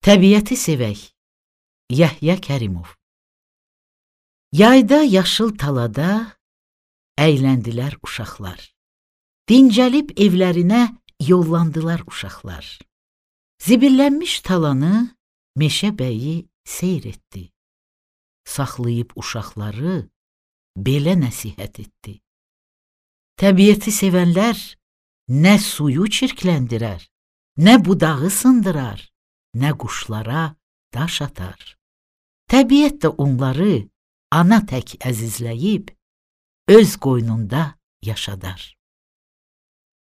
Təbiəti sevək. Yəhya Kərimov. Yayda yaşıl talada əyləndilər uşaqlar. Dincəlib evlərinə yollandılar uşaqlar. Zibillənmiş talanı meşə bəyi seyr etdi. Saxlayıb uşaqları belə nəsihət etdi. Təbiəti sevənlər nə suyu çirkləndirər, nə budağı sındırar, nə quşlara daş atar. Təbiət də onları ana tək əzizləyib, öz qoynunda yaşadar.